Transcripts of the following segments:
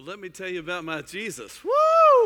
Well, let me tell you about my Jesus. Woo!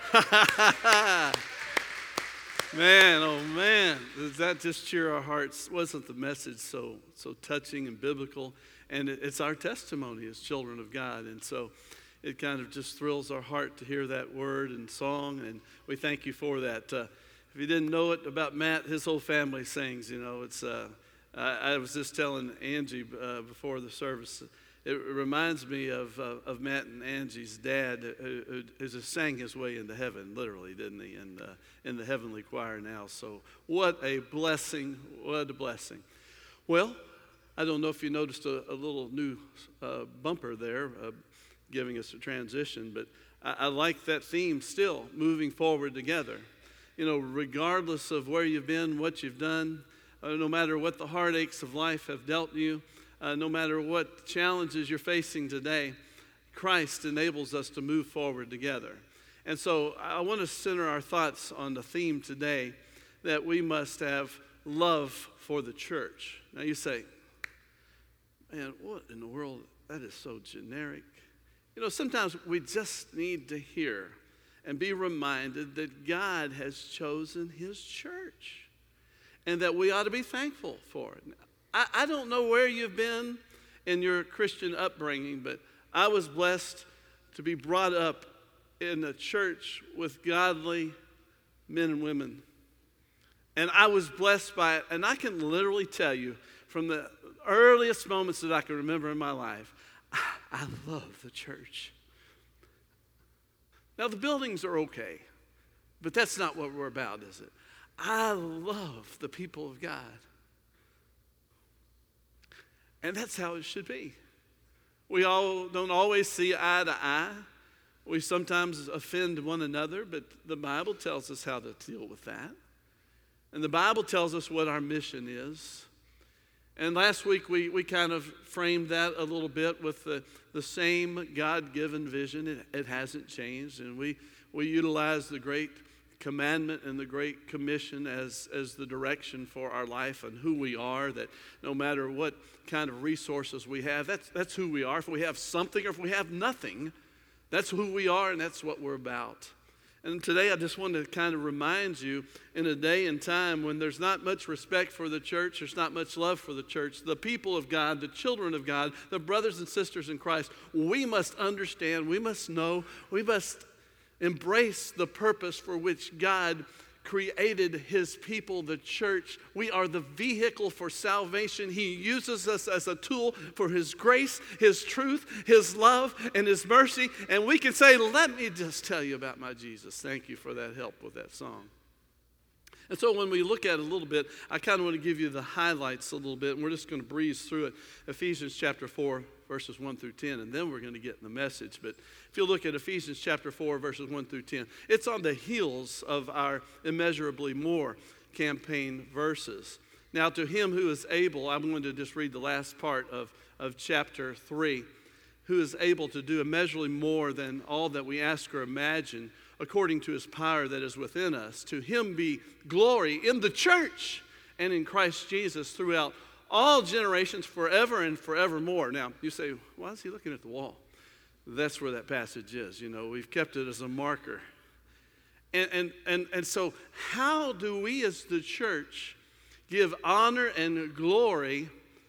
Man, oh man, does that just cheer our hearts? Wasn't the message so touching and biblical? And it's our testimony as children of God. And so it kind of just thrills our heart to hear that word and song. And we thank you for that. If you didn't know it about Matt, his whole family sings. You know, it's. I was just telling Angie before the service. It reminds me of Matt and Angie's dad, who just sang his way into heaven, literally, didn't he? And in the heavenly choir now. So what a blessing! What a blessing! Well, I don't know if you noticed a little new bumper there, giving us a transition, but I like that theme still, moving forward together. You know, regardless of where you've been, what you've done, no matter what the heartaches of life have dealt you. No matter what challenges you're facing today, Christ enables us to move forward together. And so I want to center our thoughts on the theme today that we must have love for the church. Now you say, man, what in the world? That is so generic. You know, sometimes we just need to hear and be reminded that God has chosen his church and that we ought to be thankful for it. I don't know where you've been in your Christian upbringing, but I was blessed to be brought up in a church with godly men and women. And I was blessed by it. And I can literally tell you from the earliest moments that I can remember in my life, I love the church. Now, the buildings are okay, but that's not what we're about, is it? I love the people of God. And that's how it should be. We all don't always see eye to eye. We sometimes offend one another, but the Bible tells us how to deal with that. And the Bible tells us what our mission is. And last week we kind of framed that a little bit with the same God-given vision. It hasn't changed. And we utilize the great commandment and the Great Commission as the direction for our life and who we are, that no matter what kind of resources we have, that's who we are. If we have something or if we have nothing, that's who we are and that's what we're about. And today I just want to kind of remind you, in a day and time when there's not much respect for the church, there's not much love for the church, the people of God, the children of God, the brothers and sisters in Christ, we must understand, we must know, we must embrace the purpose for which God created his people, the church. We are the vehicle for salvation. He uses us as a tool for his grace, his truth, his love, and his mercy. And we can say, let me just tell you about my Jesus. Thank you for that help with that song. And so when we look at it a little bit, I kind of want to give you the highlights a little bit, and we're just going to breeze through it. Ephesians chapter 4, verses 1 through 10, and then we're going to get in the message. But if you look at Ephesians chapter 4, verses 1 through 10, it's on the heels of our Immeasurably More campaign verses. Now, to him who is able, I'm going to just read the last part of chapter 3, who is able to do immeasurably more than all that we ask or imagine, according to his power that is within us. To him be glory in the church and in Christ Jesus throughout all generations, forever and forevermore. Now, you say, why is he looking at the wall? That's where that passage is. You know, we've kept it as a marker. And so how do we as the church give honor and glory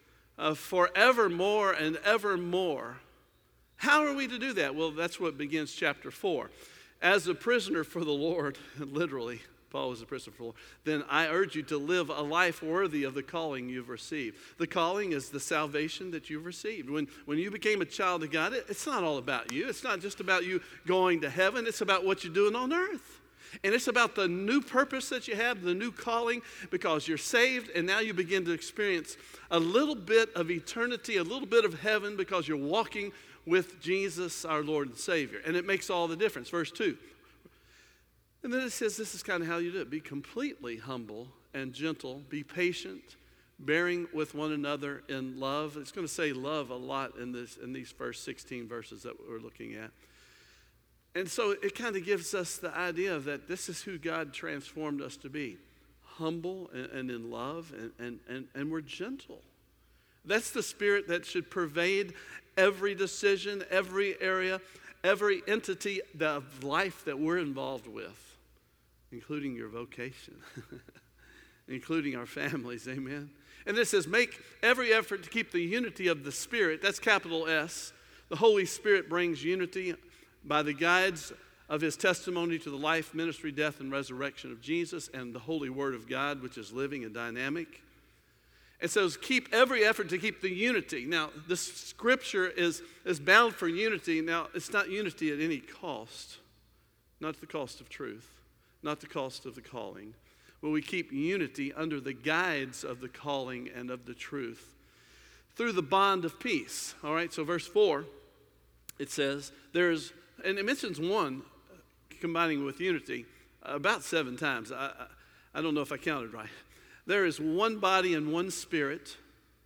forevermore and evermore? How are we to do that? Well, that's what begins chapter 4. As a prisoner for the Lord, literally, Paul was a prisoner for the Lord, then I urge you to live a life worthy of the calling you've received. The calling is the salvation that you've received. When you became a child of God, it's not all about you. It's not just about you going to heaven. It's about what you're doing on earth. And it's about the new purpose that you have, the new calling, because you're saved, and now you begin to experience a little bit of eternity, a little bit of heaven, because you're walking with Jesus, our Lord and Savior. And it makes all the difference. Verse 2. And then it says this is kind of how you do it. Be completely humble and gentle. Be patient, bearing with one another in love. It's going to say love a lot in these first 16 verses that we're looking at. And so it kind of gives us the idea that this is who God transformed us to be. Humble and in love, and we're gentle. That's the spirit that should pervade every decision, every area, every entity of life that we're involved with, including your vocation, including our families, amen? And this says, make every effort to keep the unity of the Spirit. That's capital S. The Holy Spirit brings unity by the guides of his testimony to the life, ministry, death, and resurrection of Jesus and the holy word of God, which is living and dynamic. It says, keep every effort to keep the unity. Now, this scripture is bound for unity. Now, it's not unity at any cost, not at the cost of truth, not the cost of the calling. But we keep unity under the guides of the calling and of the truth through the bond of peace. All right, so verse 4, it says, and it mentions one combining with unity about 7 times. I don't know if I counted right. There is one body and one spirit.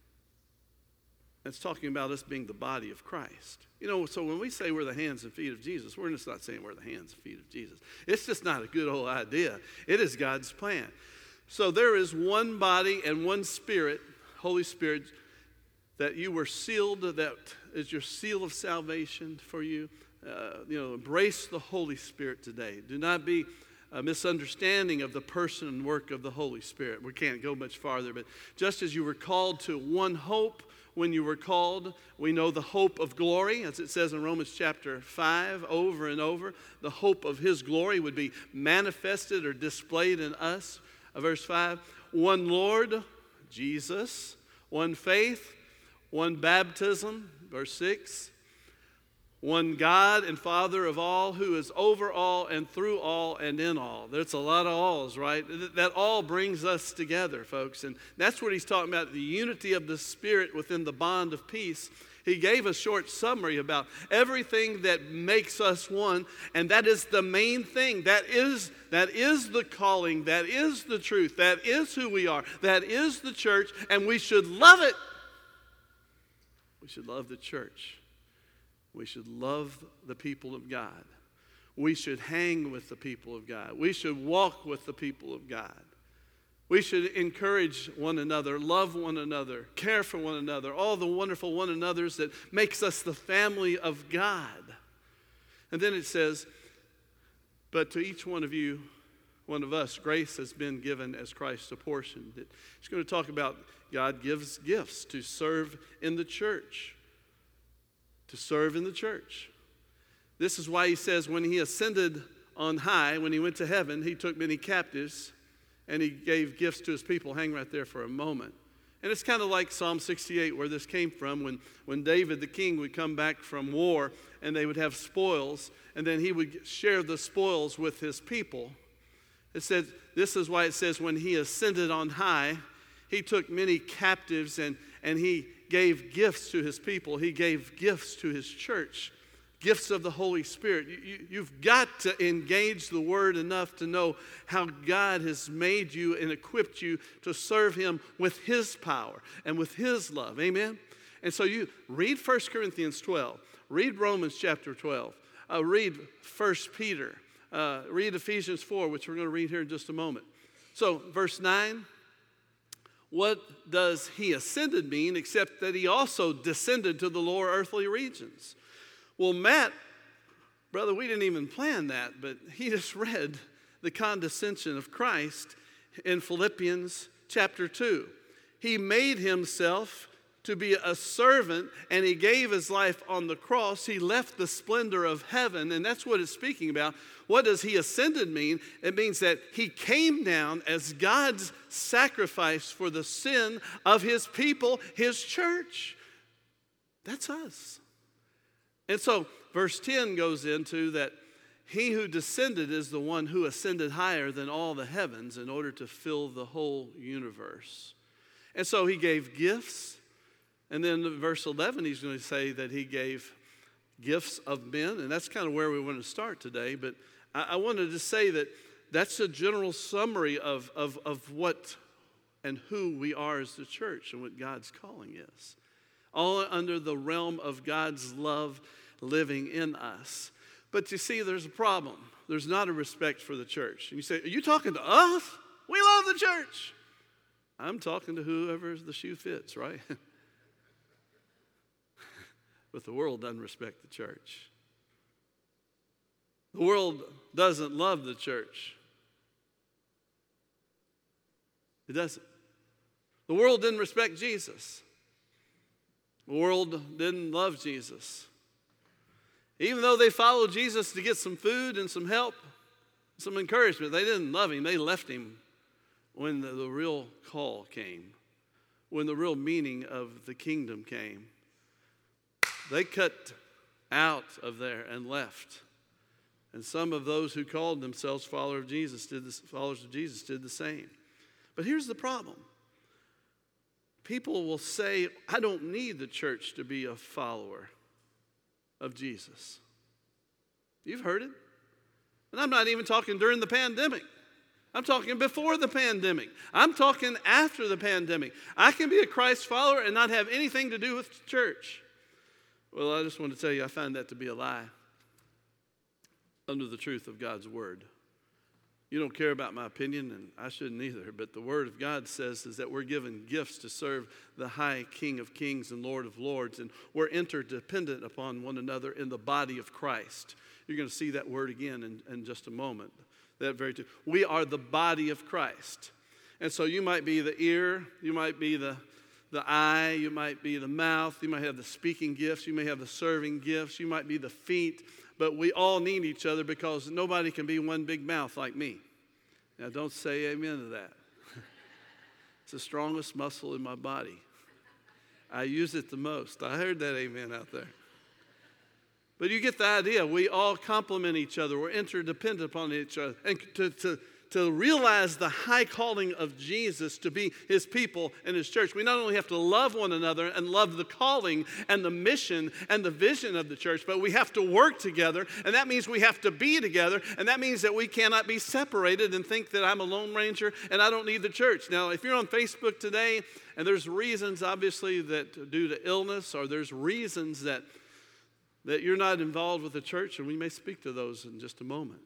That's talking about us being the body of Christ. You know, so when we say we're the hands and feet of Jesus, we're just not saying we're the hands and feet of Jesus. It's just not a good old idea. It is God's plan. So there is one body and one spirit, Holy Spirit, that you were sealed, that is your seal of salvation for you. Embrace the Holy Spirit today. Do not be a misunderstanding of the person and work of the Holy Spirit. We can't go much farther, but just as you were called to one hope when you were called, we know the hope of glory, as it says in Romans chapter 5 over and over, the hope of his glory would be manifested or displayed in us. Verse 5, one Lord, Jesus, one faith, one baptism, verse 6, one God and Father of all, who is over all and through all and in all. There's a lot of alls, right? That all brings us together, folks. And that's what he's talking about, the unity of the Spirit within the bond of peace. He gave a short summary about everything that makes us one, and that is the main thing. That is the calling. That is the truth. That is who we are. That is the church, and we should love it. We should love the church. We should love the people of God. We should hang with the people of God. We should walk with the people of God. We should encourage one another, love one another, care for one another, all the wonderful one another's that makes us the family of God. And then it says, but to each one of you, one of us, grace has been given as Christ apportioned it. It's going to talk about God gives gifts to serve in the church. To serve in the church. This is why he says when he ascended on high, when he went to heaven, he took many captives and he gave gifts to his people. Hang right there for a moment. And it's kind of like Psalm 68 where this came from when David the king would come back from war and they would have spoils and then he would share the spoils with his people. It said, this is why it says when he ascended on high, he took many captives and he gave gifts to his people. He gave gifts to his church, gifts of the Holy Spirit. You've got to engage the Word enough to know how God has made you and equipped you to serve Him with His power and with His love. Amen? And so you read 1 Corinthians 12. Read Romans chapter 12. Read 1 Peter. Read Ephesians 4, which we're going to read here in just a moment. So verse 9. What does he ascended mean except that he also descended to the lower earthly regions? Well, Matt, brother, we didn't even plan that, but he just read the condescension of Christ in Philippians chapter 2. He made himself to be a servant, and he gave his life on the cross. He left the splendor of heaven, and that's what it's speaking about. What does he ascended mean? It means that he came down as God's sacrifice for the sin of his people, his church. That's us. And so verse 10 goes into that he who descended is the one who ascended higher than all the heavens in order to fill the whole universe. And so he gave gifts. And then in verse 11, he's going to say that he gave gifts of men. And that's kind of where we want to start today. But I wanted to say that that's a general summary of what and who we are as the church and what God's calling is. All under the realm of God's love living in us. But you see, there's a problem. There's not a respect for the church. And you say, are you talking to us? We love the church. I'm talking to whoever the shoe fits, right? But the world doesn't respect the church. The world doesn't love the church. It doesn't. The world didn't respect Jesus. The world didn't love Jesus. Even though they followed Jesus to get some food and some help, some encouragement, they didn't love him. They left him when the real call came, when the real meaning of the kingdom came. They cut out of there and left. And some of those who called themselves followers of Jesus did the same. But here's the problem. People will say, I don't need the church to be a follower of Jesus. You've heard it. And I'm not even talking during the pandemic. I'm talking before the pandemic. I'm talking after the pandemic. I can be a Christ follower and not have anything to do with the church. Well, I just want to tell you, I find that to be a lie under the truth of God's word. You don't care about my opinion, and I shouldn't either, but the word of God says is that we're given gifts to serve the high King of kings and Lord of lords, and we're interdependent upon one another in the body of Christ. You're going to see that word again in just a moment. We are the body of Christ. And so you might be the ear, you might be the eye, you might be the mouth, you might have the speaking gifts, you may have the serving gifts, you might be the feet, but we all need each other because nobody can be one big mouth like me. Now don't say amen to that. It's the strongest muscle in my body. I use it the most. I heard that amen out there. But you get the idea. We all complement each other. We're interdependent upon each other. And to realize the high calling of Jesus to be his people and his church, we not only have to love one another and love the calling and the mission and the vision of the church, but we have to work together, and that means we have to be together, and that means that we cannot be separated and think that I'm a lone ranger and I don't need the church. Now, if you're on Facebook today, and there's reasons, obviously, that due to illness, or there's reasons that you're not involved with the church, and we may speak to those in just a moment.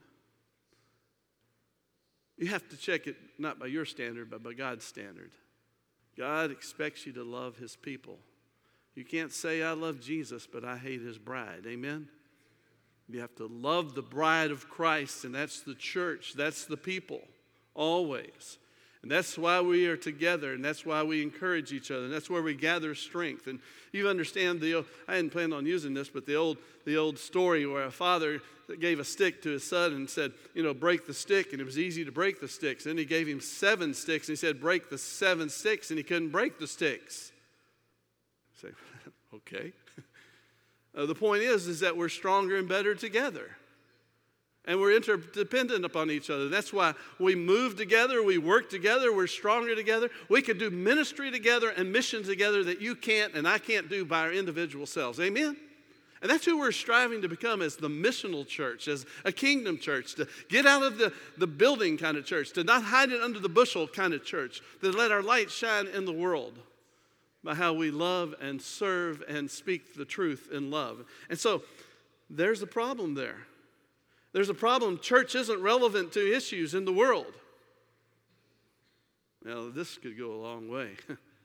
You have to check it not by your standard, but by God's standard. God expects you to love his people. You can't say, I love Jesus, but I hate his bride. Amen? You have to love the bride of Christ, and that's the church. That's the people, always. And that's why we are together, and that's why we encourage each other, and that's where we gather strength. And you understand I hadn't planned on using this, but the old story where a father gave a stick to his son and said, break the stick, and it was easy to break the sticks. Then he gave him 7 sticks, and he said, break the 7 sticks, and he couldn't break the sticks. Say, okay. The point is that we're stronger and better together. And we're interdependent upon each other. That's why we move together, we work together, we're stronger together. We can do ministry together and mission together that you can't and I can't do by our individual selves. Amen? And that's who we're striving to become as the missional church, as a kingdom church, to get out of the building kind of church, to not hide it under the bushel kind of church, to let our light shine in the world by how we love and serve and speak the truth in love. And so there's a problem there. There's a problem. Church isn't relevant to issues in the world. Now, this could go a long way.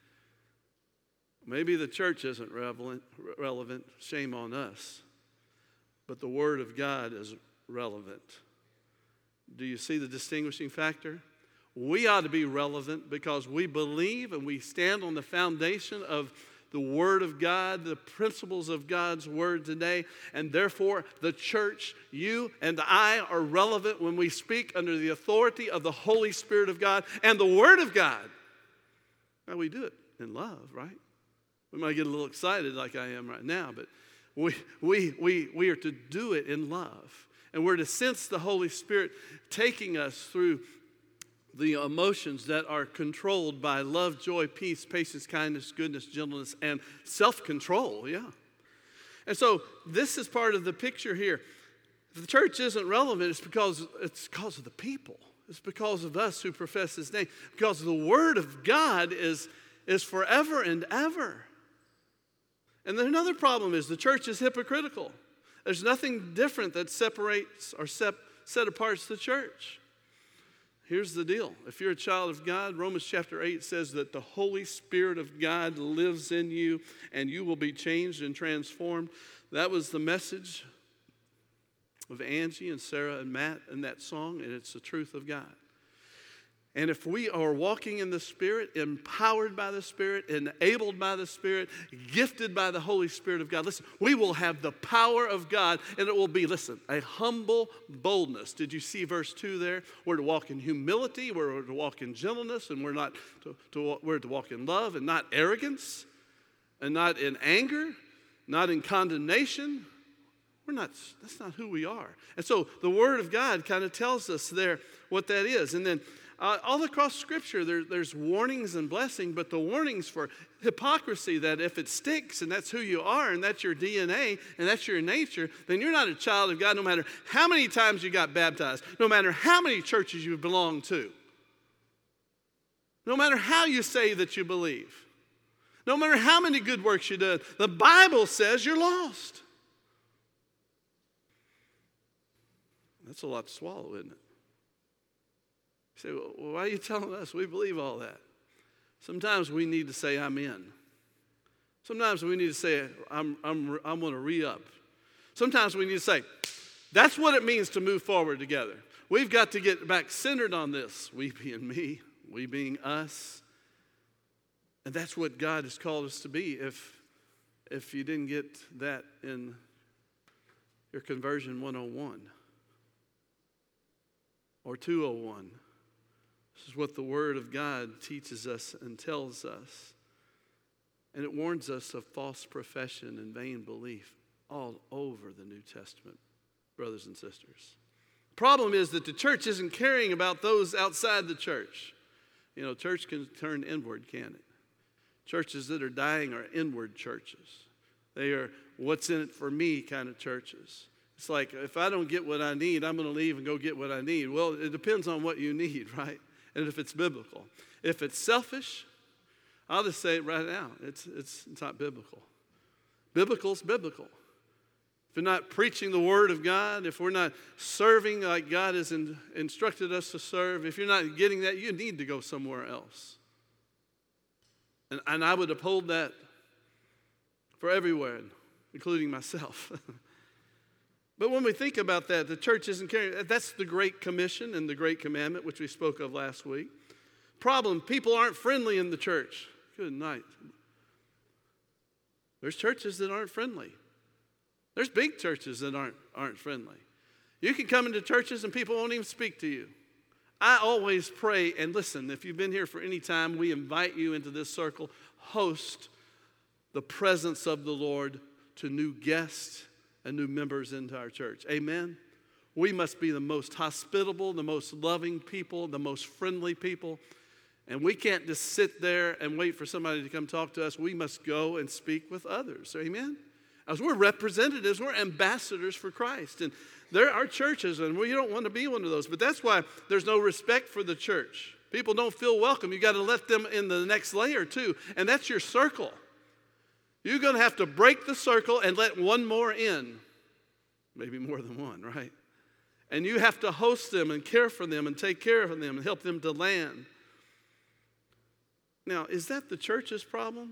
Maybe the church isn't relevant. Shame on us. But the Word of God is relevant. Do you see the distinguishing factor? We ought to be relevant because we believe and we stand on the foundation of the Word of God, the principles of God's Word today, and therefore the church, you and I, are relevant when we speak under the authority of the Holy Spirit of God and the Word of God. Now we do it in love, right? We might get a little excited like I am right now, but we are to do it in love. And we're to sense the Holy Spirit taking us through the emotions that are controlled by love, joy, peace, patience, kindness, goodness, gentleness, and self-control, yeah. And so this is part of the picture here. If the church isn't relevant, it's because of the people. It's because of us who profess his name. Because the Word of God is forever and ever. And then another problem is the church is hypocritical. There's nothing different that separates or set apart the church. Here's the deal. If you're a child of God, Romans chapter 8 says that the Holy Spirit of God lives in you and you will be changed and transformed. That was the message of Angie and Sarah and Matt in that song, and it's the truth of God. And if we are walking in the Spirit, empowered by the Spirit, enabled by the Spirit, gifted by the Holy Spirit of God, listen, we will have the power of God, and it will be, listen, a humble boldness. Did you see verse 2 there? We're to walk in humility, we're to walk in gentleness, and we're to walk in love and not arrogance, and not in anger, not in condemnation. That's not who we are. And so the Word of God kind of tells us there what that is. And then all across Scripture, there's warnings and blessing, but the warnings for hypocrisy, that if it sticks and that's who you are and that's your DNA and that's your nature, then you're not a child of God no matter how many times you got baptized, no matter how many churches you belong to, no matter how you say that you believe, no matter how many good works you do. The Bible says you're lost. That's a lot to swallow, isn't it? You say, well, why are you telling us we believe all that? Sometimes we need to say, I'm in. Sometimes we need to say, I'm going to re-up. Sometimes we need to say, that's what it means to move forward together. We've got to get back centered on this. We being me, we being us. And that's what God has called us to be. If you didn't get that in your Conversion 101 or 201, this is what the Word of God teaches us and tells us. And it warns us of false profession and vain belief all over the New Testament, brothers and sisters. Problem is that the church isn't caring about those outside the church. You know, church can turn inward, can it? Churches that are dying are inward churches. They are what's in it for me kind of churches. It's like, if I don't get what I need, I'm going to leave and go get what I need. Well, it depends on what you need, right? And if it's biblical. If it's selfish, I'll just say it right now. It's not biblical. Biblical's biblical. If we're not preaching the Word of God, if we're not serving like God has instructed us to serve, if you're not getting that, you need to go somewhere else. And I would uphold that for everywhere, including myself. But when we think about that, the church isn't caring. That's the Great Commission and the Great Commandment, which we spoke of last week. Problem, people aren't friendly in the church. Good night. There's churches that aren't friendly. There's big churches that aren't friendly. You can come into churches and people won't even speak to you. I always pray, and listen, if you've been here for any time, we invite you into this circle. Host the presence of the Lord to new guests and new members into our church. Amen? We must be the most hospitable, the most loving people, the most friendly people. And we can't just sit there and wait for somebody to come talk to us. We must go and speak with others. Amen? As we're representatives, we're ambassadors for Christ. And there are churches, and we don't want to be one of those. But that's why there's no respect for the church. People don't feel welcome. You got to let them in the next layer too. And that's your circle. You're going to have to break the circle and let one more in. Maybe more than one, right? And you have to host them and care for them and take care of them and help them to land. Now, is that the church's problem?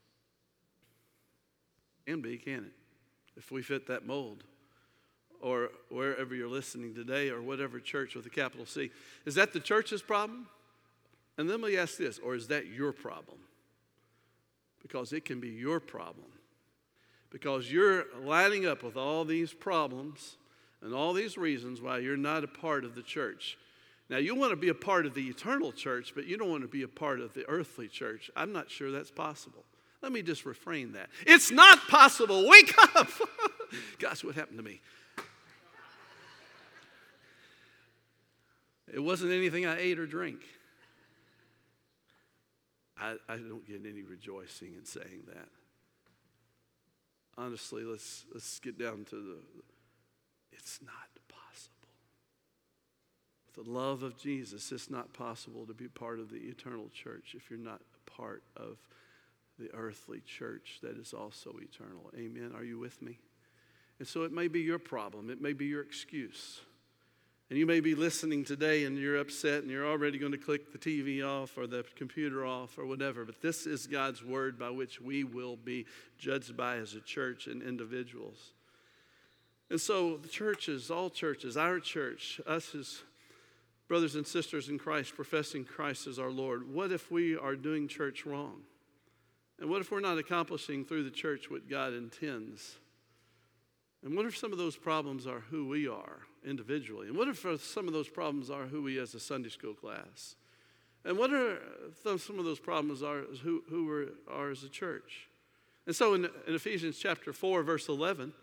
Can be, can it? If we fit that mold. Or wherever you're listening today, or whatever church with a capital C. Is that the church's problem? And then let me ask this, or is that your problem? Because it can be your problem. Because you're lining up with all these problems and all these reasons why you're not a part of the church. Now, you want to be a part of the eternal church, but you don't want to be a part of the earthly church. I'm not sure that's possible. Let me just refrain that. It's not possible. Wake up. Gosh, what happened to me? It wasn't anything I ate or drank. I don't get any rejoicing in saying that. Honestly, let's get down to it's not possible. With the love of Jesus, it's not possible to be part of the eternal church if you're not a part of the earthly church that is also eternal. Amen. Are you with me? And so it may be your problem. It may be your excuse. And you may be listening today and you're upset and you're already going to click the TV off or the computer off or whatever. But this is God's word by which we will be judged by as a church and individuals. And so the churches, all churches, our church, us as brothers and sisters in Christ, professing Christ as our Lord, what if we are doing church wrong? And what if we're not accomplishing through the church what God intends? And what if some of those problems are who we are individually? And what if some of those problems are who we as a Sunday school class? And what are some of those problems are who we are as a church? And so in Ephesians chapter 4, verse 11,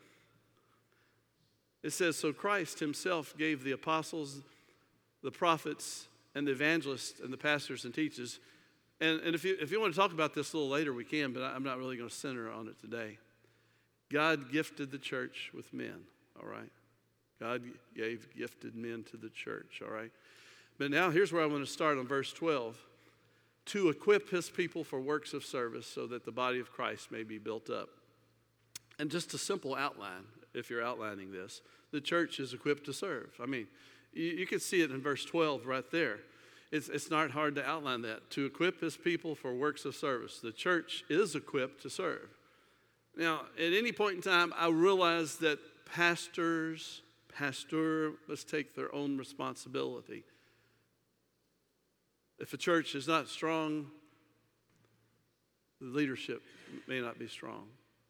it says, so Christ himself gave the apostles, the prophets, and the evangelists, and the pastors and teachers. And if you want to talk about this a little later, we can, but I'm not really going to center on it today. God gifted the church with men, all right? God gave gifted men to the church, all right? But now here's where I want to start on verse 12. To equip his people for works of service so that the body of Christ may be built up. And just a simple outline, if you're outlining this, the church is equipped to serve. I mean, you can see it in verse 12 right there. It's not hard to outline that. To equip his people for works of service. The church is equipped to serve. Now, at any point in time, I realize that pastor must take their own responsibility. If a church is not strong, the leadership may not be strong.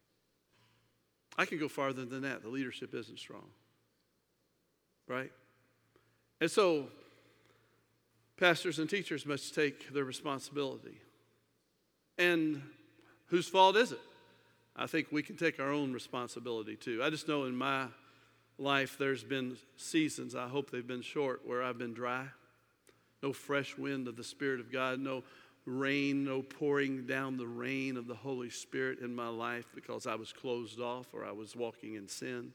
I can go farther than that. The leadership isn't strong. Right? And so, pastors and teachers must take their responsibility. And whose fault is it? I think we can take our own responsibility too. I just know in my life there's been seasons, I hope they've been short, where I've been dry. No fresh wind of the Spirit of God, no rain, no pouring down the rain of the Holy Spirit in my life because I was closed off or I was walking in sin.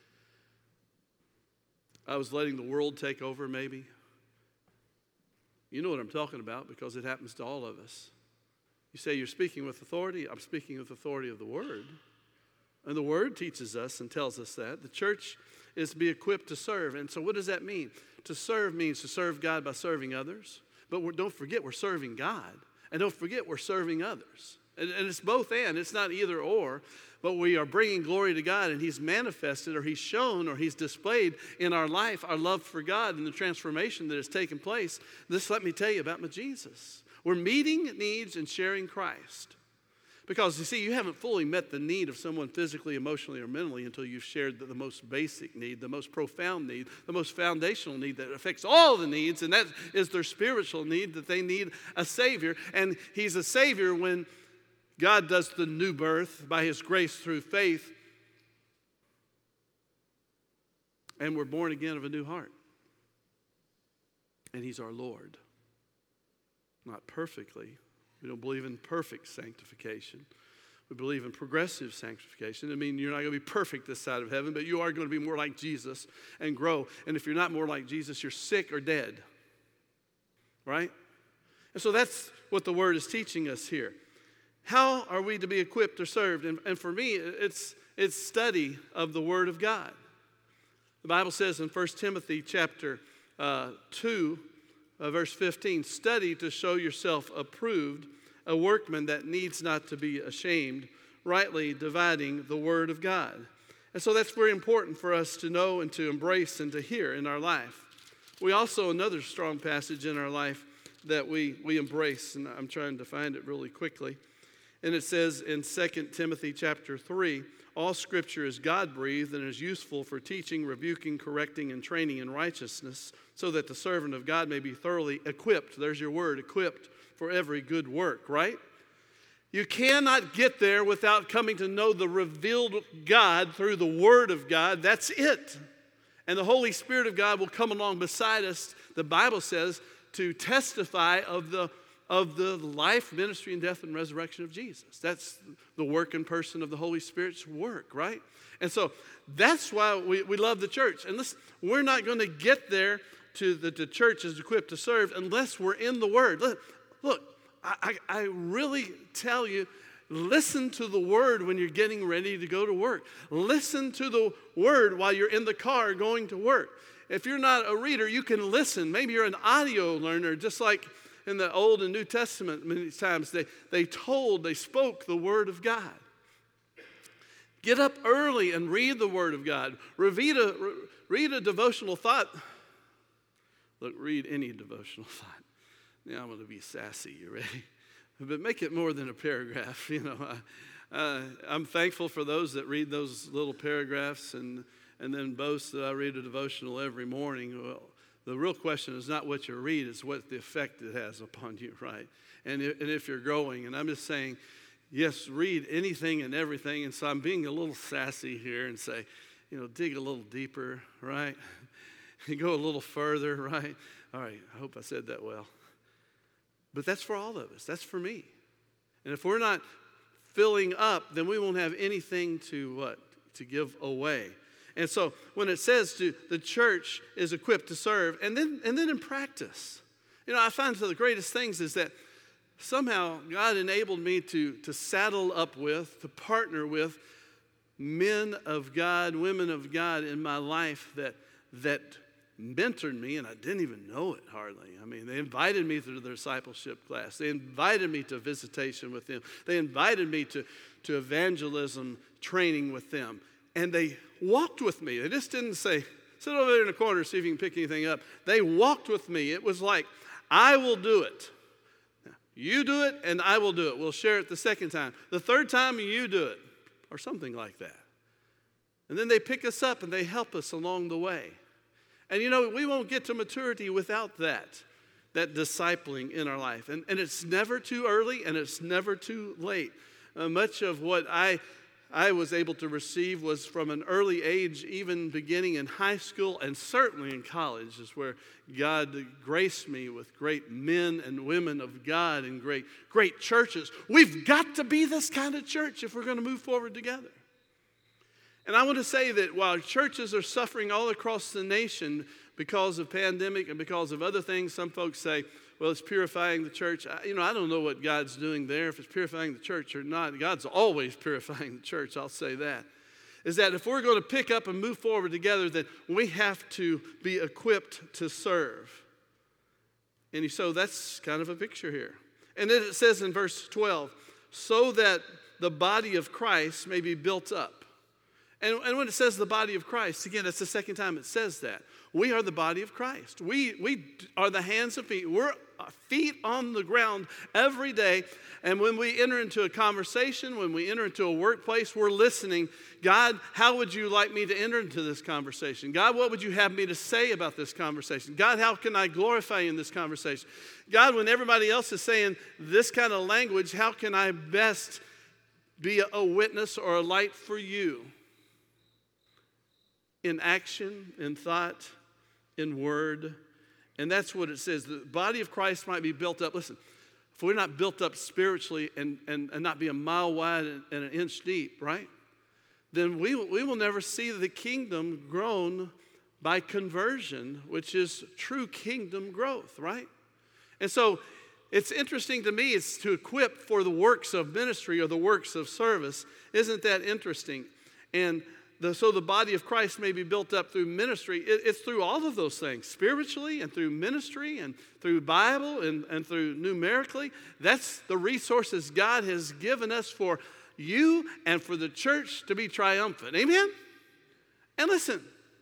I was letting the world take over maybe. You know what I'm talking about because it happens to all of us. You say you're speaking with authority. I'm speaking with authority of the Word. And the Word teaches us and tells us that. The church is to be equipped to serve. And so what does that mean? To serve means to serve God by serving others. But don't forget we're serving God. And don't forget we're serving others. And it's both and. It's not either or. But we are bringing glory to God, and He's manifested or He's shown or He's displayed in our life our love for God and the transformation that has taken place. This, let me tell you about my Jesus. We're meeting needs and sharing Christ. Because, you see, you haven't fully met the need of someone physically, emotionally, or mentally until you've shared the most basic need, the most profound need, the most foundational need that affects all the needs, and that is their spiritual need, that they need a Savior. And He's a Savior when God does the new birth by His grace through faith, and we're born again of a new heart. And He's our Lord. Not perfectly. We don't believe in perfect sanctification. We believe in progressive sanctification. I mean, you're not going to be perfect this side of heaven, but you are going to be more like Jesus and grow. And if you're not more like Jesus, you're sick or dead. Right? And so that's what the Word is teaching us here. How are we to be equipped or served? And for me, it's study of the Word of God. The Bible says in 1 Timothy chapter 2, verse 15, study to show yourself approved, a workman that needs not to be ashamed, rightly dividing the Word of God. And so that's very important for us to know and to embrace and to hear in our life. We also, another strong passage in our life that we embrace, and I'm trying to find it really quickly. And it says in 2 Timothy chapter 3, all Scripture is God-breathed and is useful for teaching, rebuking, correcting, and training in righteousness, so that the servant of God may be thoroughly equipped. There's your word, equipped for every good work, right? You cannot get there without coming to know the revealed God through the Word of God. That's it. And the Holy Spirit of God will come along beside us, the Bible says, to testify of the life, ministry, and death and resurrection of Jesus. That's the work and person of the Holy Spirit's work, right? And so that's why we love the church. And listen, we're not going to get there to the church is equipped to serve unless we're in the Word. Look, I really tell you, listen to the Word when you're getting ready to go to work. Listen to the Word while you're in the car going to work. If you're not a reader, you can listen. Maybe you're an audio learner, just like in the Old and New Testament, many times they spoke the Word of God. Get up early and read the Word of God. Read a devotional thought. Look, read any devotional thought. Now I'm going to be sassy. You ready? But make it more than a paragraph. I'm thankful for those that read those little paragraphs and then boast that I read a devotional every morning. Well, the real question is not what you read, it's what the effect it has upon you, right? And if you're growing. And I'm just saying, yes, read anything and everything. And so I'm being a little sassy here and say, dig a little deeper, right? Go a little further, right? All right, I hope I said that well. But that's for all of us. That's for me. And if we're not filling up, then we won't have anything to give away. And so when it says the church is equipped to serve, and then in practice, I find the greatest things is that somehow God enabled me to saddle up with, to partner with men of God, women of God in my life that mentored me, and I didn't even know it hardly. I mean, they invited me to their discipleship class. They invited me to visitation with them. They invited me to evangelism training with them. And they walked with me. They just didn't say, sit over there in the corner, see if you can pick anything up. They walked with me. It was like, I will do it. You do it, and I will do it. We'll share it the second time. The third time, you do it, or something like that. And then they pick us up, and they help us along the way. And we won't get to maturity without that discipling in our life. And it's never too early, and it's never too late. Much of what I was able to receive was from an early age, even beginning in high school and certainly in college, is where God graced me with great men and women of God and great churches. We've got to be this kind of church if we're going to move forward together. And I want to say that while churches are suffering all across the nation because of pandemic and because of other things, some folks say, well, it's purifying the church. I don't know what God's doing there, if it's purifying the church or not. God's always purifying the church, I'll say that. Is that if we're going to pick up and move forward together, that we have to be equipped to serve. And so that's kind of a picture here. And then it says in verse 12, so that the body of Christ may be built up. And when it says the body of Christ, again, that's the second time it says that. We are the body of Christ. We are the hands and feet. We're feet on the ground every day. And when we enter into a conversation, when we enter into a workplace, we're listening. God, how would you like me to enter into this conversation? God, what would you have me to say about this conversation? God, how can I glorify you in this conversation? God, when everybody else is saying this kind of language, how can I best be a witness or a light for you? In action, in thought, in word. And that's what it says. The body of Christ might be built up. Listen, if we're not built up spiritually and not be a mile wide and an inch deep, right? Then we will never see the kingdom grown by conversion, which is true kingdom growth, right? And so it's interesting to me, it's to equip for the works of ministry or the works of service. Isn't that interesting? And so the body of Christ may be built up through ministry. It's through all of those things, spiritually and through ministry and through Bible and through numerically. That's the resources God has given us for you and for the church to be triumphant. Amen? And listen,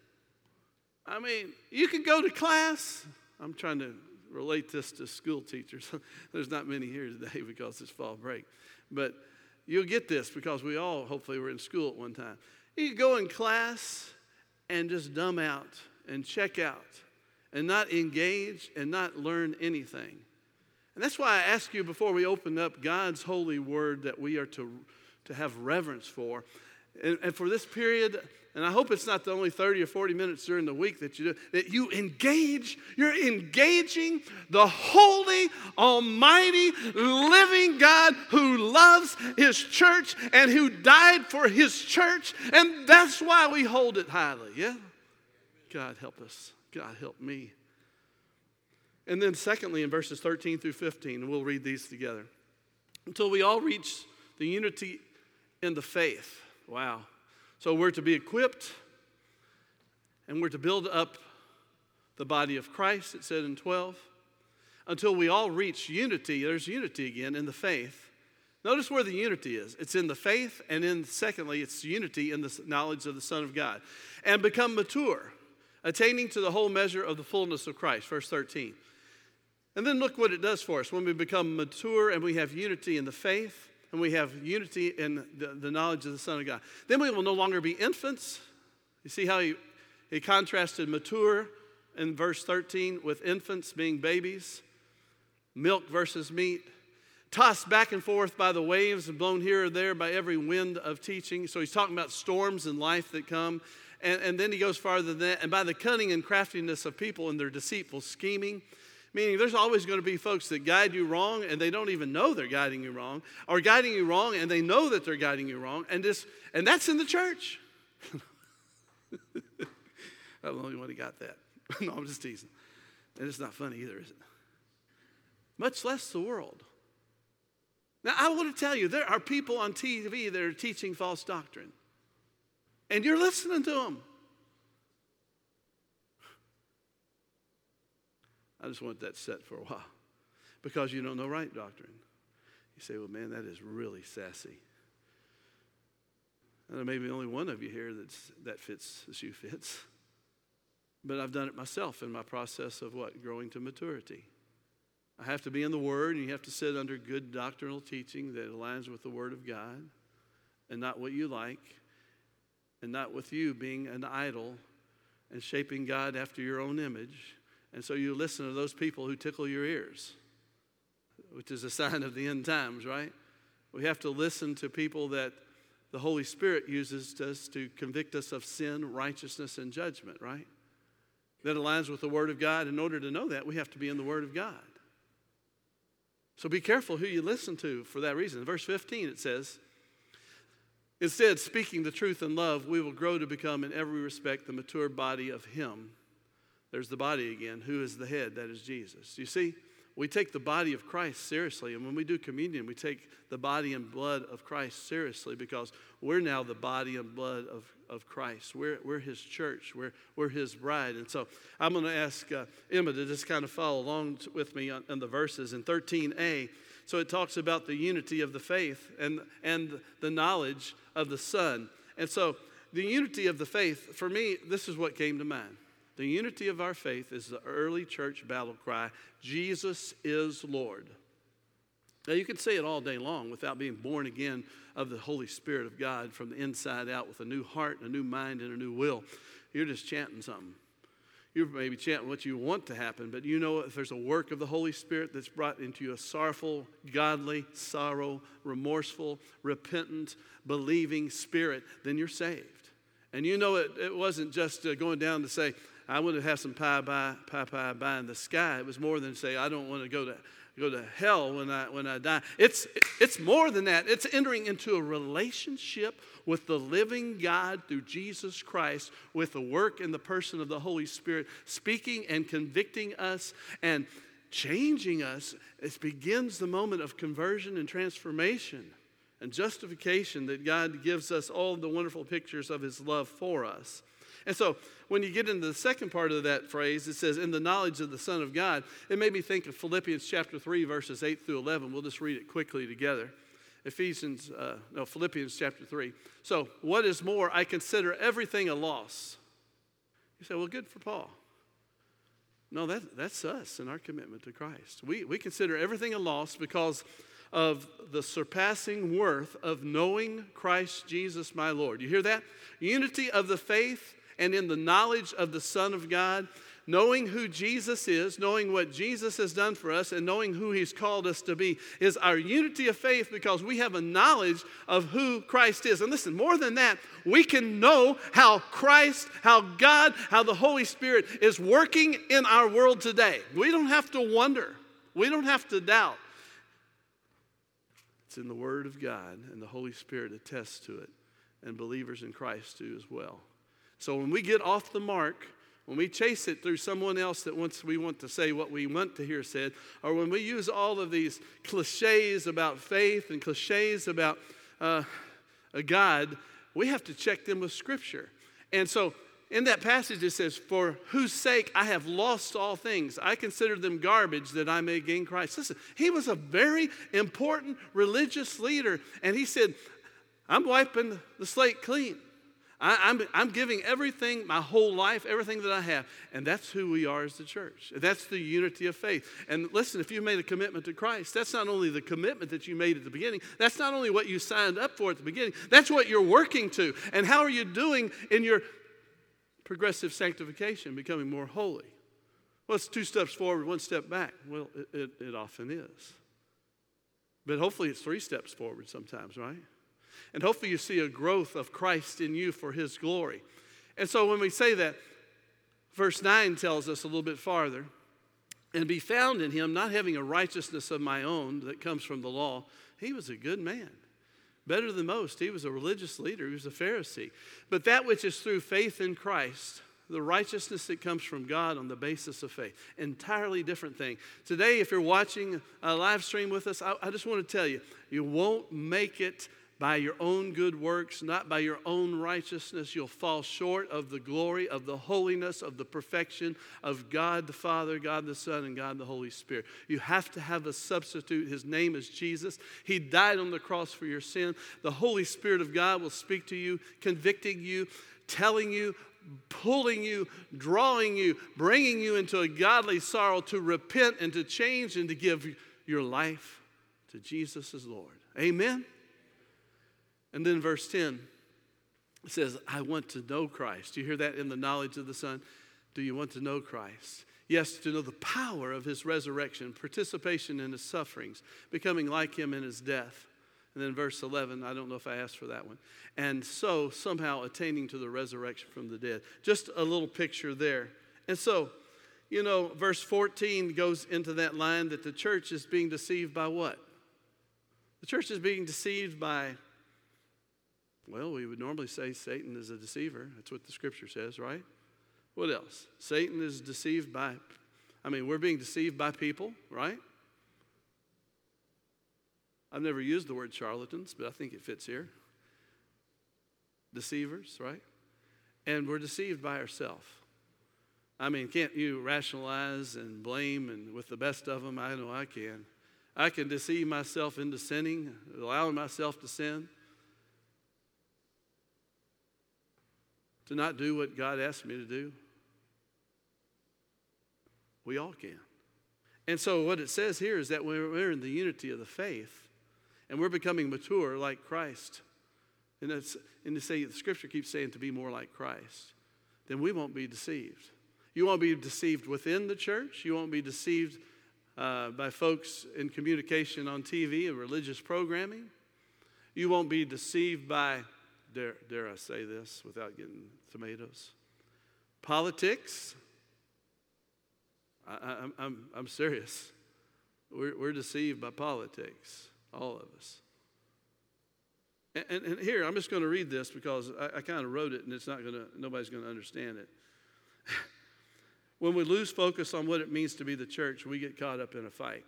you can go to class. I'm trying to relate this to school teachers. There's not many here today because it's fall break. But you'll get this because we all hopefully were in school at one time. You can go in class and just dumb out and check out and not engage and not learn anything. And that's why I ask you before we open up God's holy word that we are to have reverence for. And for this period, and I hope it's not the only 30 or 40 minutes during the week that you do, that you engage, you're engaging the holy, almighty, living God who loves his church and who died for his church. And that's why we hold it highly, yeah? God help us. God help me. And then secondly, in verses 13 through 15, and we'll read these together. Until we all reach the unity in the faith. Wow. So we're to be equipped and we're to build up the body of Christ, it said in 12, until we all reach unity. There's unity again in the faith Notice where the unity is. It's in the faith, and then secondly, it's unity in the knowledge of the Son of God. And become mature, attaining to the whole measure of the fullness of Christ, verse 13. And then look what it does for us. When we become mature and we have unity in the faith, and we have unity in the knowledge of the Son of God, then we will no longer be infants. You see how he contrasted mature in verse 13 with infants being babies, milk versus meat, tossed back and forth by the waves and blown here or there by every wind of teaching. So he's talking about storms in life that come. And then he goes farther than that. And by the cunning and craftiness of people and their deceitful scheming, meaning there's always going to be folks that guide you wrong and they don't even know they're guiding you wrong, or guiding you wrong and they know that they're guiding you wrong. And that's in the church. I'm the only one who got that. No, I'm just teasing. And it's not funny either, is it? Much less the world. Now, I want to tell you, there are people on TV that are teaching false doctrine. And you're listening to them. I just want that set for a while. Because you don't know right doctrine. You say, well, man, that is really sassy. And there may be only one of you here that fits, the shoe fits. But I've done it myself in my process of what? Growing to maturity. I have to be in the Word, and you have to sit under good doctrinal teaching that aligns with the Word of God, and not what you like, and not with you being an idol and shaping God after your own image. And so you listen to those people who tickle your ears, which is a sign of the end times, right? We have to listen to people that the Holy Spirit uses us to convict us of sin, righteousness, and judgment, right? That aligns with the Word of God. In order to know that, we have to be in the Word of God. So be careful who you listen to for that reason. In verse 15 it says, instead, speaking the truth in love, we will grow to become in every respect the mature body of Him. There's the body again. Who is the head? That is Jesus. You see, we take the body of Christ seriously. And when we do communion, we take the body and blood of Christ seriously because we're now the body and blood of Christ. We're His church. We're His bride. And so I'm going to ask Emma to just kind of follow along with me on the verses. In 13a, so it talks about the unity of the faith and the knowledge of the Son. And so the unity of the faith, for me, this is what came to mind. The unity of our faith is the early church battle cry, Jesus is Lord. Now, you can say it all day long without being born again of the Holy Spirit of God from the inside out with a new heart, a new mind, and a new will. You're just chanting something. You're maybe chanting what you want to happen, but you know if there's a work of the Holy Spirit that's brought into you a sorrowful, godly, sorrow, remorseful, repentant, believing spirit, then you're saved. And you know it wasn't just going down to say, I want to have some pie by in the sky. It was more than say, I don't want to go to hell when I die. It's more than that. It's entering into a relationship with the living God through Jesus Christ, with the work and the person of the Holy Spirit, speaking and convicting us and changing us. It begins the moment of conversion and transformation and justification that God gives us all the wonderful pictures of His love for us. And so when you get into the second part of that phrase, it says, in the knowledge of the Son of God, it made me think of Philippians chapter 3, verses 8 through 11. We'll just read it quickly together. Philippians chapter 3. So, what is more, I consider everything a loss. You say, well, good for Paul. No, that's us and our commitment to Christ. We consider everything a loss because of the surpassing worth of knowing Christ Jesus my Lord. You hear that? Unity of the faith and in the knowledge of the Son of God, knowing who Jesus is, knowing what Jesus has done for us, and knowing who He's called us to be, is our unity of faith because we have a knowledge of who Christ is. And listen, more than that, we can know how Christ, how God, how the Holy Spirit is working in our world today. We don't have to wonder. We don't have to doubt. It's in the Word of God, and the Holy Spirit attests to it, and believers in Christ do as well. So when we get off the mark, when we chase it through someone else that we want to say what we want to hear said, or when we use all of these cliches about faith and cliches about a God, we have to check them with Scripture. And so in that passage it says, for whose sake I have lost all things. I consider them garbage that I may gain Christ. Listen, he was a very important religious leader. And he said, I'm wiping the slate clean. I'm giving everything, my whole life, everything that I have. And that's who we are as the church. That's the unity of faith. And listen, if you made a commitment to Christ, that's not only the commitment that you made at the beginning, that's not only what you signed up for at the beginning, that's what you're working to. And how are you doing in your progressive sanctification, becoming more holy? Well, it's 2 steps forward, 1 step back. Well, it often is. But hopefully it's 3 steps forward sometimes, right? And hopefully you see a growth of Christ in you for his glory. And so when we say that, verse 9 tells us a little bit farther, and be found in him, not having a righteousness of my own that comes from the law. He was a good man, better than most. He was a religious leader. He was a Pharisee. But that which is through faith in Christ, the righteousness that comes from God on the basis of faith. Entirely different thing. Today, if you're watching a live stream with us, I just want to tell you, you won't make it by your own good works, not by your own righteousness. You'll fall short of the glory, of the holiness, of the perfection of God the Father, God the Son, and God the Holy Spirit. You have to have a substitute. His name is Jesus. He died on the cross for your sin. The Holy Spirit of God will speak to you, convicting you, telling you, pulling you, drawing you, bringing you into a godly sorrow to repent and to change and to give your life to Jesus as Lord. Amen? And then verse 10, it says, I want to know Christ. Do you hear that in the knowledge of the Son? Do you want to know Christ? Yes, to know the power of his resurrection, participation in his sufferings, becoming like him in his death. And then verse 11, I don't know if I asked for that one. And so somehow attaining to the resurrection from the dead. Just a little picture there. And so, verse 14 goes into that line that the church is being deceived by what? The church is being deceived by, well, we would normally say Satan is a deceiver. That's what the scripture says, right? What else? Satan is deceived by, we're being deceived by people, right? I've never used the word charlatans, but I think it fits here. Deceivers, right? And we're deceived by ourselves. Can't you rationalize and blame, and with the best of them, I know I can. I can deceive myself into sinning, allowing myself to sin. To not do what God asked me to do? We all can. And so what it says here is that we're in the unity of the faith and we're becoming mature like Christ. And the scripture keeps saying to be more like Christ. Then we won't be deceived. You won't be deceived within the church. You won't be deceived by folks in communication on TV and religious programming. You won't be deceived by, dare I say this without getting tomatoes, politics. I'm serious. We're deceived by politics, all of us. And here, I'm just going to read this because I kind of wrote it and nobody's going to understand it. When we lose focus on what it means to be the church, we get caught up in a fight.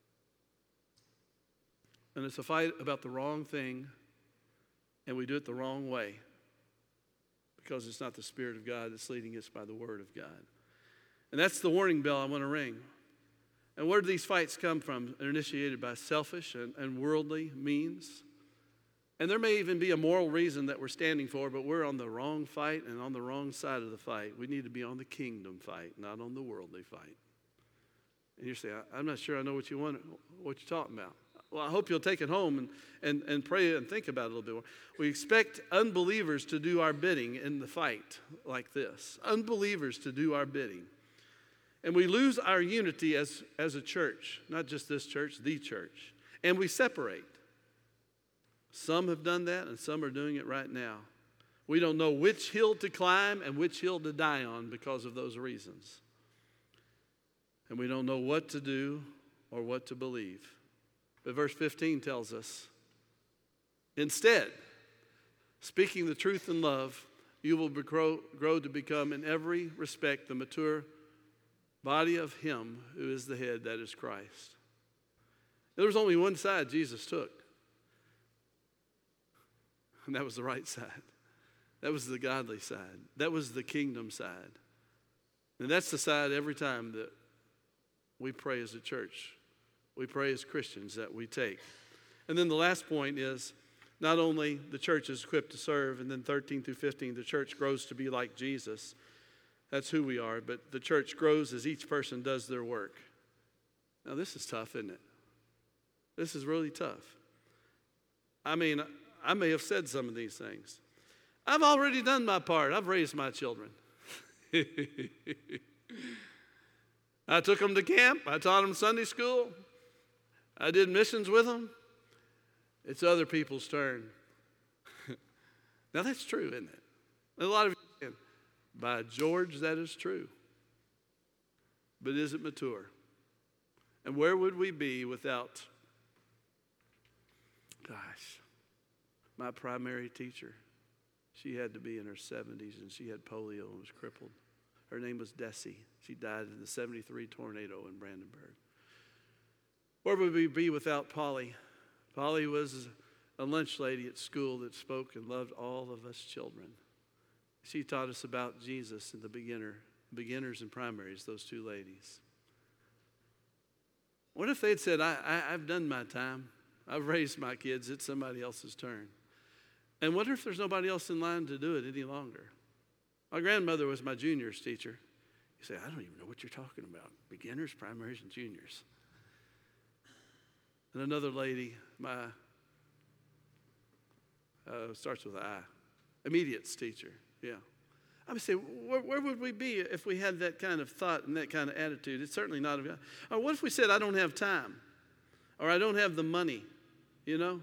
And it's a fight about the wrong thing, and we do it the wrong way because it's not the Spirit of God that's leading us by the Word of God. And that's the warning bell I want to ring. And where do these fights come from? They're initiated by selfish and worldly means. And there may even be a moral reason that we're standing for, but we're on the wrong fight and on the wrong side of the fight. We need to be on the kingdom fight, not on the worldly fight. And you say, I'm not sure I know what you're talking about. Well, I hope you'll take it home and pray and think about it a little bit more. We expect unbelievers to do our bidding in the fight like this. Unbelievers to do our bidding. And we lose our unity as a church, not just this church, the church. And we separate. Some have done that and some are doing it right now. We don't know which hill to climb and which hill to die on because of those reasons. And we don't know what to do or what to believe. But verse 15 tells us, instead, speaking the truth in love, you will grow to become in every respect the mature body of him who is the head, that is Christ. There was only one side Jesus took. And that was the right side. That was the godly side. That was the kingdom side. And that's the side every time that we pray as a church. We pray as Christians that we take. And then the last point is not only the church is equipped to serve, and then 13 through 15, the church grows to be like Jesus. That's who we are. But the church grows as each person does their work. Now, this is tough, isn't it? This is really tough. I mean, I may have said some of these things. I've already done my part. I've raised my children. I took them to camp. I taught them Sunday school. I did missions with them. It's other people's turn. Now, that's true, isn't it? A lot of you saying, by George, that is true. But is it mature? And where would we be without, my primary teacher? She had to be in her 70s, and she had polio and was crippled. Her name was Desi. She died in the 73 tornado in Brandenburg. Where would we be without Polly? Polly was a lunch lady at school that spoke and loved all of us children. She taught us about Jesus and the beginners and primaries, those two ladies. What if they'd said, I've done my time. I've raised my kids. It's somebody else's turn. And what if there's nobody else in line to do it any longer? My grandmother was my juniors teacher. You say, I don't even know what you're talking about. Beginners, primaries, and juniors. And another lady, starts with I, immediates teacher. Yeah. I would say, where would we be if we had that kind of thought and that kind of attitude? It's certainly not of God. Or what if we said, I don't have time? Or I don't have the money, you know?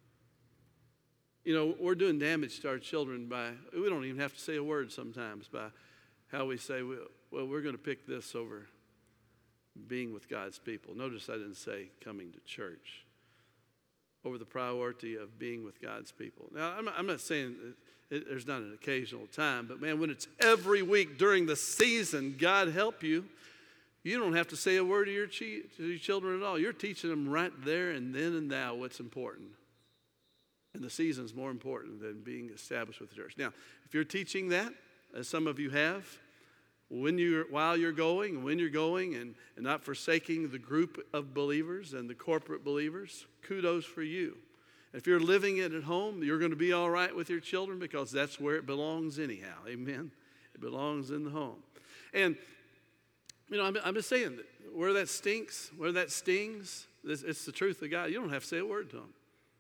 You know, we're doing damage to our children by, we don't even have to say a word sometimes, by how we say, well, we're going to pick this over being with God's people. Notice I didn't say coming to church. Over the priority of being with God's people. Now, I'm not saying there's not an occasional time, but man, when it's every week during the season, God help you, you don't have to say a word to your children at all. You're teaching them right there and then and now what's important. And the season's more important than being established with the church. Now, if you're teaching that, as some of you have, while you're going and not forsaking the group of believers and the corporate believers, kudos for you. If you're living it at home, you're going to be all right with your children because that's where it belongs anyhow. Amen? It belongs in the home. And, you know, I'm just saying that where that stinks, where that stings, it's the truth of God. You don't have to say a word to them.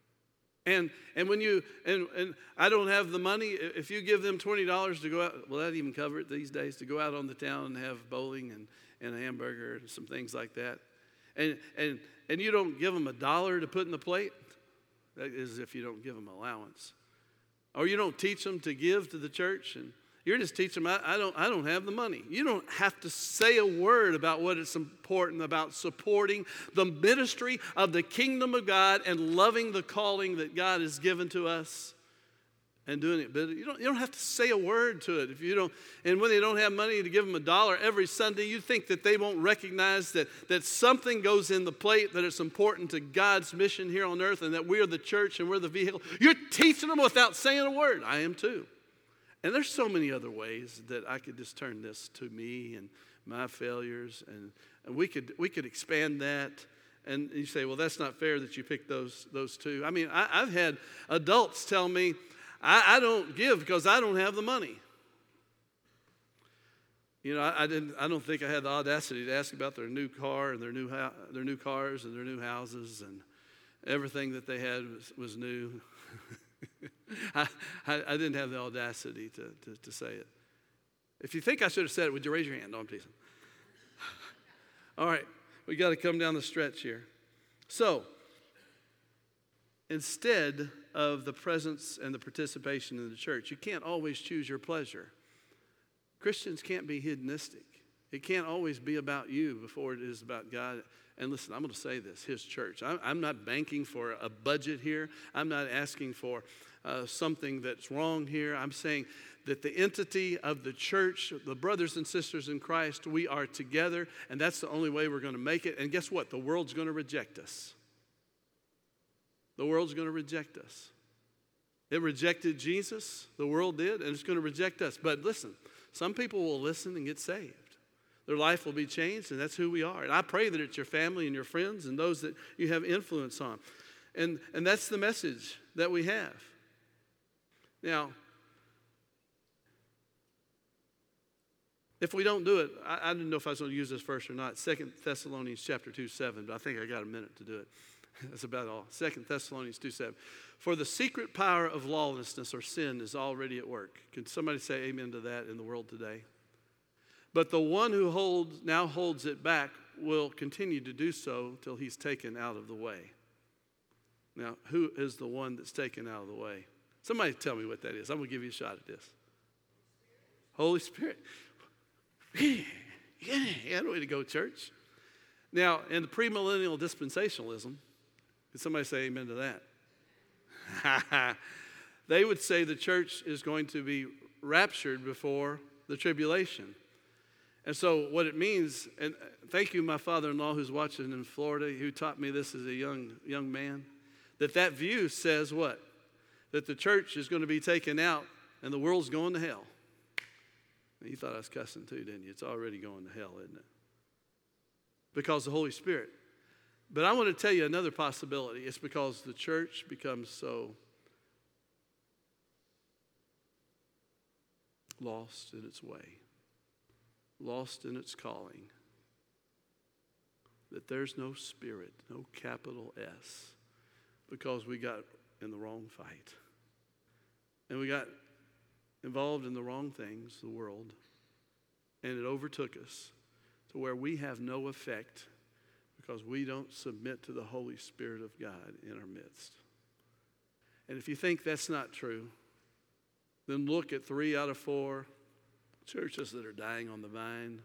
And when you, and I don't have the money, if you give them $20 to go out, will that even cover it these days, to go out on the town and have bowling and a hamburger and some things like that? And you don't give them $1 to put in the plate? That is if you don't give them allowance. Or you don't teach them to give to the church, and you're just teaching them, I don't have the money. You don't have to say a word about what is important about supporting the ministry of the kingdom of God and loving the calling that God has given to us and doing it. But you don't have to say a word to it if you don't. And when they don't have money to give them $1 every Sunday, you think that they won't recognize that something goes in the plate, that it's important to God's mission here on earth, and that we are the church and we're the vehicle. You're teaching them without saying a word. I am too. And there's so many other ways that I could just turn this to me and my failures, and we could expand that. And you say, well, that's not fair that you picked those two. I mean, I've had adults tell me, I don't give because I don't have the money. You know, I don't think I had the audacity to ask about their new car and their new cars and their new houses, and everything that they had was new. I didn't have the audacity to say it. If you think I should have said it, would you raise your hand? No, I'm teasing. All right, we got to come down the stretch here. So, instead of the presence and the participation in the church, you can't always choose your pleasure. Christians can't be hedonistic. It can't always be about you before it is about God. And listen, I'm going to say this, His church. I'm not banking for a budget here. I'm not asking for something that's wrong here. I'm saying that the entity of the church, the brothers and sisters in Christ, we are together, and that's the only way we're going to make it. And guess what? The world's going to reject us. The world's going to reject us. It rejected Jesus, the world did, and it's going to reject us. But listen, some people will listen and get saved. Their life will be changed, and that's who we are. And I pray that it's your family and your friends and those that you have influence on. And that's the message that we have. Now, if we don't do it, I didn't know if I was going to use this verse or not. 2 Thessalonians chapter 2:7, but I think I got a minute to do it. That's about all. 2 Thessalonians 2:7. For the secret power of lawlessness or sin is already at work. Can somebody say amen to that in the world today? But the one who now holds it back will continue to do so till he's taken out of the way. Now, who is the one that's taken out of the way? Somebody tell me what that is. I'm going to give you a shot at this. Holy Spirit. Yeah, way to go, church. Now, in the premillennial dispensationalism, can somebody say amen to that? They would say the church is going to be raptured before the tribulation. And so what it means, and thank you, my father-in-law who's watching in Florida, who taught me this as a young man, that view says what? That the church is going to be taken out and the world's going to hell. You thought I was cussing too, didn't you? It's already going to hell, isn't it? Because the Holy Spirit. But I want to tell you another possibility. It's because the church becomes so lost in its way, lost in its calling, that there's no spirit, no capital S, because we got in the wrong fight. And we got involved in the wrong things, the world, and it overtook us to where we have no effect because we don't submit to the Holy Spirit of God in our midst. And if you think that's not true, then look at 3 out of 4 churches that are dying on the vine.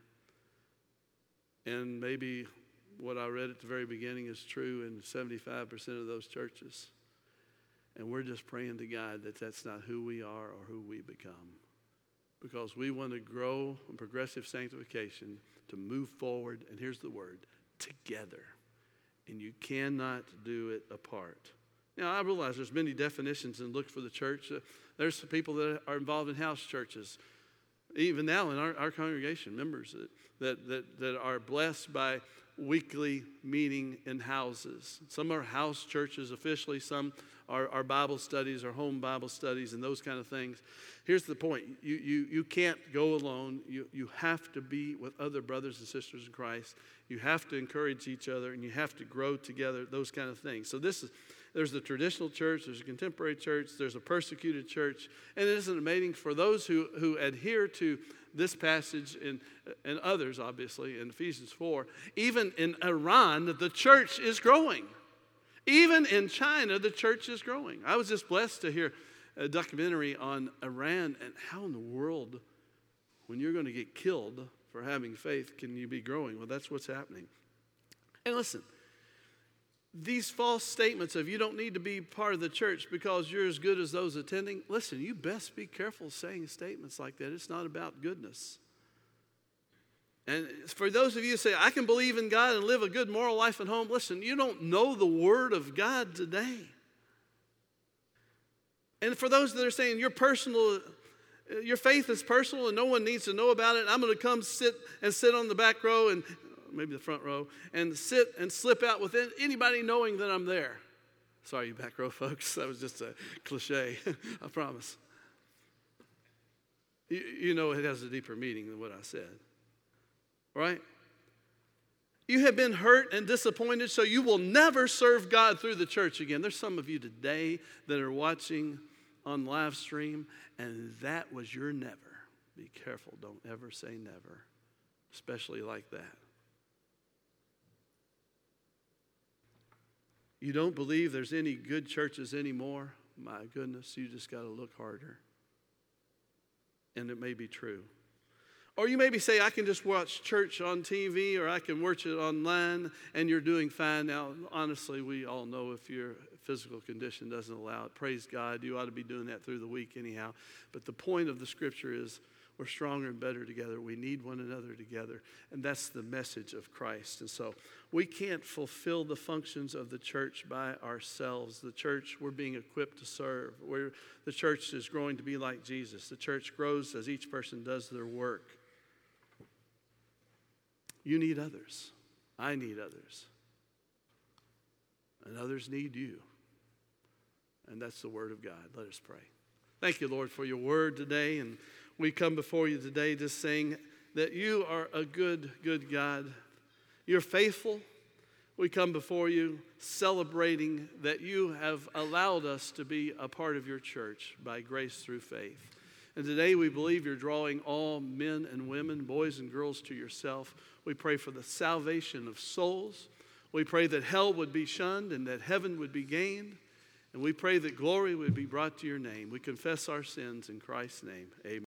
And maybe what I read at the very beginning is true in 75% of those churches. And we're just praying to God that that's not who we are or who we become. Because we want to grow in progressive sanctification to move forward, and here's the word, together. And you cannot do it apart. Now, I realize there's many definitions and look for the church. There's some people that are involved in house churches. Even now in our congregation, members that are blessed by weekly meeting in houses. Some are house churches officially. Some are Bible studies or home Bible studies and those kind of things. Here's the point. You can't go alone. You have to be with other brothers and sisters in Christ. You have to encourage each other and you have to grow together, those kind of things. So there's the traditional church, there's a contemporary church, there's a persecuted church. And it isn't amazing for those who adhere to this passage and others, obviously, in Ephesians 4. Even in Iran, the church is growing. Even in China, the church is growing. I was just blessed to hear a documentary on Iran and how in the world, when you're going to get killed for having faith, can you be growing? Well, that's what's happening. And listen, these false statements of you don't need to be part of the church because you're as good as those attending. Listen, you best be careful saying statements like that. It's not about goodness. And for those of you who say, I can believe in God and live a good moral life at home, listen, you don't know the Word of God today. And for those that are saying your faith is personal and no one needs to know about it, I'm going to come sit on the back row and maybe the front row, and sit and slip out with anybody knowing that I'm there. Sorry, you back row folks. That was just a cliche, I promise. You know it has a deeper meaning than what I said. Right? You have been hurt and disappointed, so you will never serve God through the church again. There's some of you today that are watching on live stream, and that was your never. Be careful. Don't ever say never, especially like that. You don't believe there's any good churches anymore? My goodness, you just got to look harder. And it may be true. Or you maybe say, I can just watch church on TV or I can watch it online and you're doing fine. Now, honestly, we all know if your physical condition doesn't allow it, praise God, you ought to be doing that through the week anyhow. But the point of the scripture is We're stronger and better together. We need one another together. And that's the message of Christ. And so we can't fulfill the functions of the church by ourselves. The church, we're being equipped to serve. The church is growing to be like Jesus. The church grows as each person does their work. You need others. I need others. And others need you. And that's the word of God. Let us pray. Thank you, Lord, for your word today. And we come before you today just saying that you are a good, good God. You're faithful. We come before you celebrating that you have allowed us to be a part of your church by grace through faith. And today we believe you're drawing all men and women, boys and girls to yourself. We pray for the salvation of souls. We pray that hell would be shunned and that heaven would be gained. And we pray that glory would be brought to your name. We confess our sins in Christ's name. Amen.